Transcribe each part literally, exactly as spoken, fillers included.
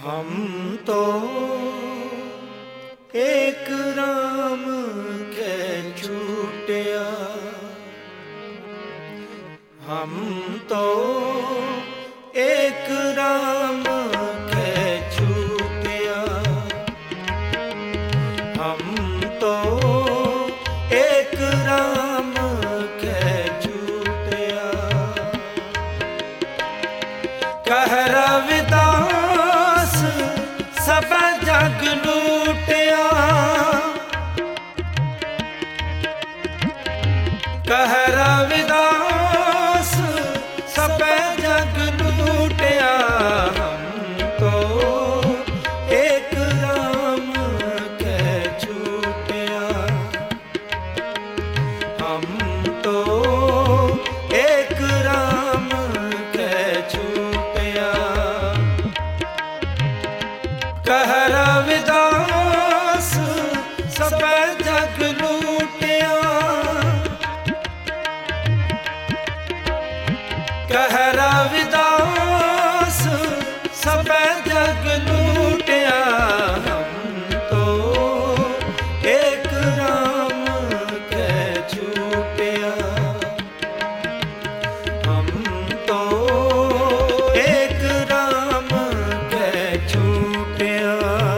हम तो एक राम के छूटिया, हम तो एक राम के छूटिया, हम तो एक राम के छूटिया। कह रविदास सब जग लूटिया, कह रविदास सब जग लूटिया। हम तो एक राम के छूटिया, हम तो एक राम के छूटिया। कह रविदास सब जग लूटिया, कह रविदास सब जग लूटिया। हम तो एक राम के छूटिया, हम तो एक राम के छूटिया।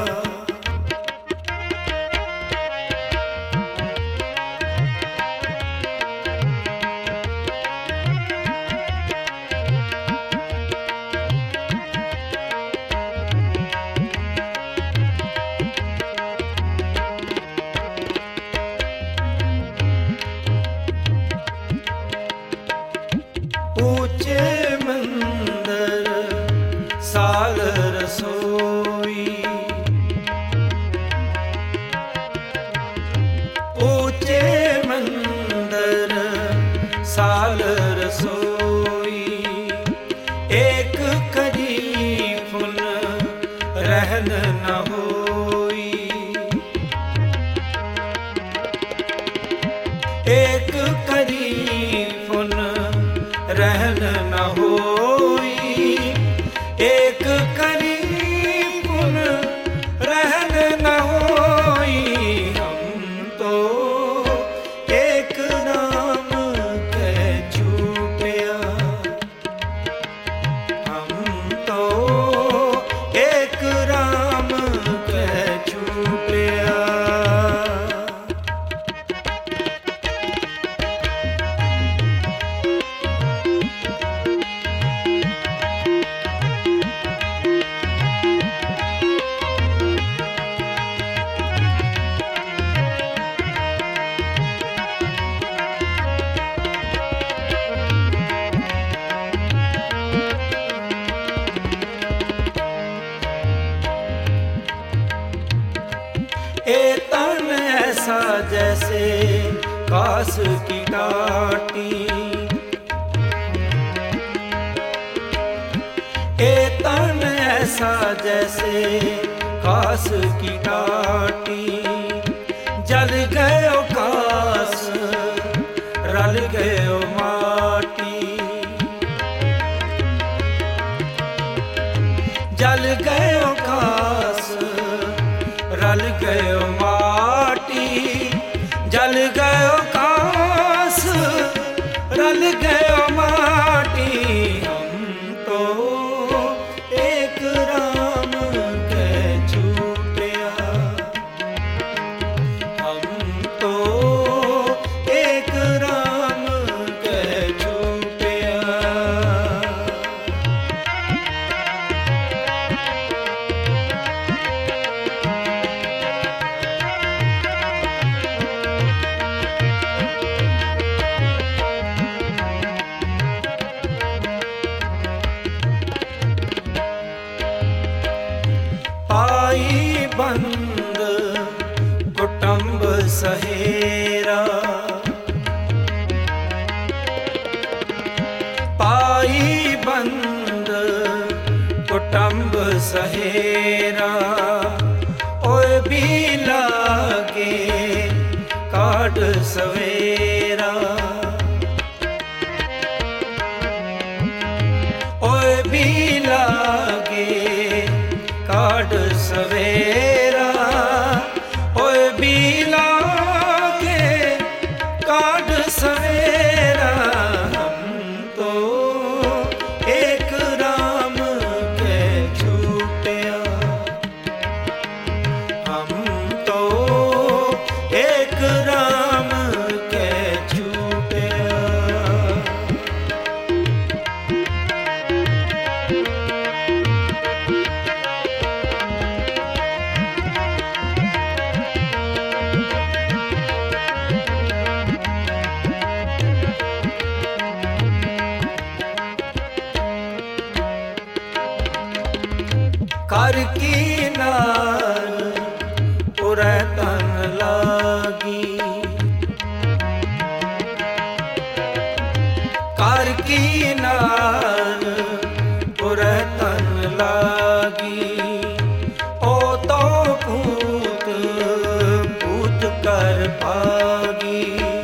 ऊंचे मंदिर साल रसोई, ऊंचे मंदिर साल रसोई। एक करी फुल रहन न होई, एक करी फुल रहन न होई, एक करी पुन रहन न होई। हम तो एक राम के छूटिया, हम तो एक राम के छूटिया। ए तन ऐसा जैसे कास की टाटी, ए तन ऐसा जैसे कास की टाटी। जल गयो कास रल गयो माटी, जल गयो कास रल गयो माटी, जल गयो कास रल गयो माटी। हम तो एक राम के छूटिया, हम तो एक राम के छूटिया। पाई बंद कुटुंब सहेरा, पाई बंद कुटुंब सहेरा। ओए भी लागे काट सवेरा, ओए भी लागे कर की नार उरै तन लागी, कर की नार उरै तन लागी। ओ तो पूत पूत कर पागी,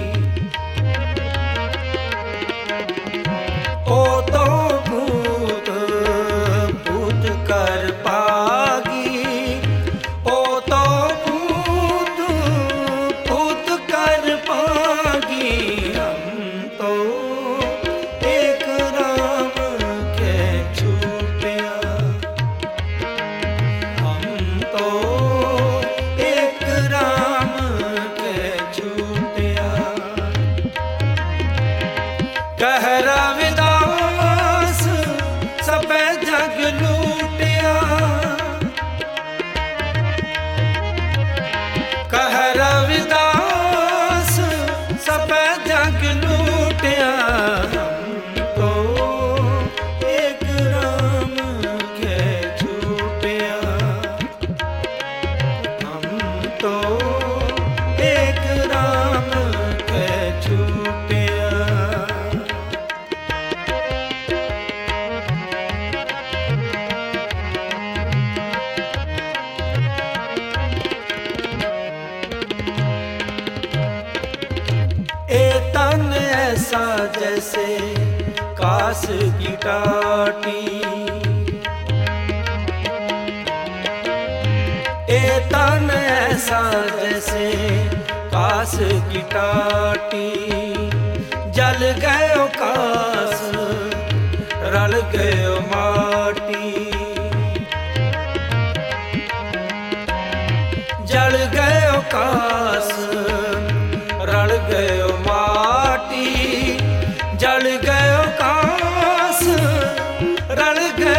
ओ तो पूत पूत कर पागी, ओ तो पूत पूत कर पागी। हम तो एक राम के छूटिया, हम तो एक राम के छूटिया। कह रविदास सबे जग लूटिया, कह रविदास सबे जग लूटिया। हम तो एक राम के छूटिया, हम तो एक राम के छूटिया। ए तन ऐसा जैसे कास की टाटी, ए तन ऐसा जैसे कास की टाटी। जल गयो कास रल गयो माटी, जल गयो कास रल गयो माटी, जल गयो कास रल गयो